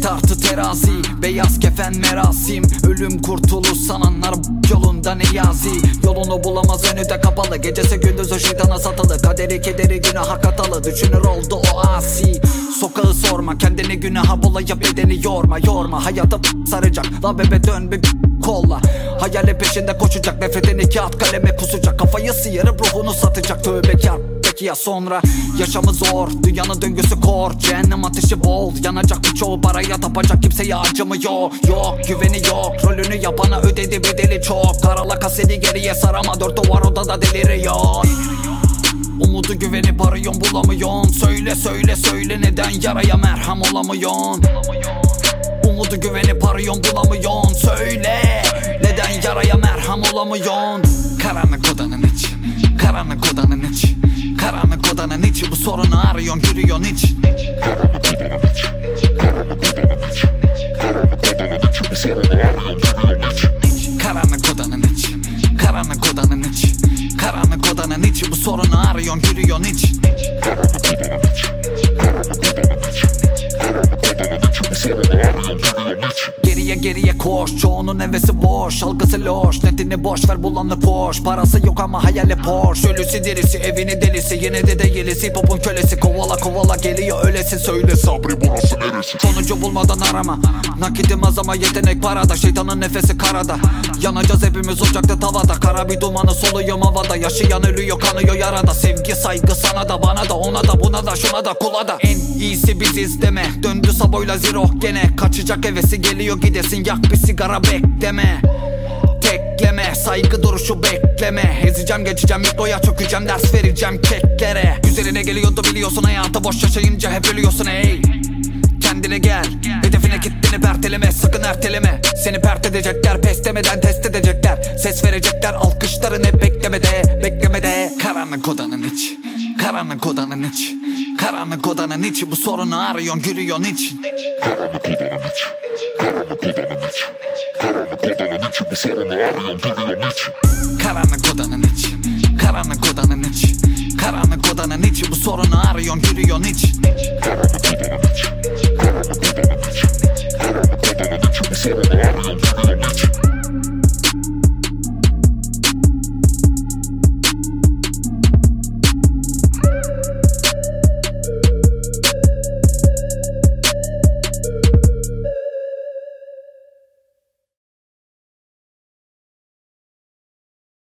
tartı terazi, beyaz kefen merasim. Ölüm kurtuluş sananlar yolunda niyazi. Yolunu bulamaz, önü de kapalı. Gecesi gündüzü şeytana satılı. Kaderi kederi günaha katalı. Düşünür oldu o asi. Sokağı sorma, kendini günaha bulaya bedeni yorma. Yorma, hayata saracak. La bebe dön bir kolla. Hayali peşinde koşacak, nefretini kağıt kaleme kusacak. Kafayı sıyırıp ruhunu satacak, tövbekar. Peki ya sonra? Yaşamı zor, dünyanın döngüsü kor. Cehennem ateşi bol, yanacak birçoğu. Paraya tapacak, kimseye acımıyor. Yok, güveni yok, rolünü yapana ödedi bedeli çok. Karala kaseti geriye sarama, dört duvar odada deliriyor. Umudu güvenip arıyorsun, bulamıyorsun. Söyle söyle söyle, neden yaraya merhem olamıyorsun? Umudu güvenip arıyorsun, bulamıyorsun. Söyle, neden yaraya merhem olamıyorsun? Karanlık odanın içi, karanlık odanın içi, karanlık odanın içi. Bu sorunu arıyorsun, yürüyorsun hiç. Karanlık odanın içi, karanlık odanın içi, karanlık odanın içi. Bu sorunu arıyorsun, yürüyorsun hiç. Karanlık odanın içi, karanlık odanın içi, karanlık odanın içi. Bu sorunu arıyorsun, yürüyorsun hiç. Karanlık odanın içi, karanlık odanın içi, karanlık odanın içi. Bu sorunu arıyorsun, yürüyorsun hiç. Geriye geriye koş, çoğunun hevesi boş. Algısı loş, netini boş ver, bulanı poş. Parası yok ama hayali Porsche. Ölüsü dirisi, evini delisi, yine de değilisi. Popun kölesi, kovala kovala geliyor öylesi. Söyle Sabri, burası neresi? sonucu bulmadan arama. Nakitim az ama yetenek parada. Şeytanın nefesi karada. Yanacağız hepimiz ocakta tavada. Kara bir dumanı soluyor havada. Yaşayan ölüyor, kanıyor yarada. Sevgi saygı sana da bana da, ona da buna da şuna da kula da. En iyisi biziz deme. Döndü Saboyla zero gene. Kaçacak hevesi geliyor gidesin. Yak bir sigara bekleme. Tekleme, saygı duruşu bekleme. Ezeceğim geçeceğim, mikroya çökeceğim, ders vereceğim keklere. Üzerine geliyordu biliyorsun, hayatı boş yaşayınca hep ölüyorsun ey. Kendine gel, hedefine kitleni perteleme, sakın erteleme. Seni pert edecekler, pes demeden test edecekler. Ses verecekler, alkışların hep beklemede, beklemede. Karanlık odanın içi, karanlık odanın içi, karanlık odanın içi. Bu sorunu arıyorsun, yürüyorsun hiç. Karanlık odanın içi, karanlık odanın içi, karanlık odanın içi. Bu sorunu arıyorsun, yürüyorsun hiç. Karanlık odanın içi, karanlık odanın içi, karanlık odanın içi. Bu sorunu arıyorsun, yürüyorsun hiç. Karanlık odanın içi, karanlık odanın içi, karanlık odanın içi. Bu sorunu arıyorsun, yürüyorsun hiç.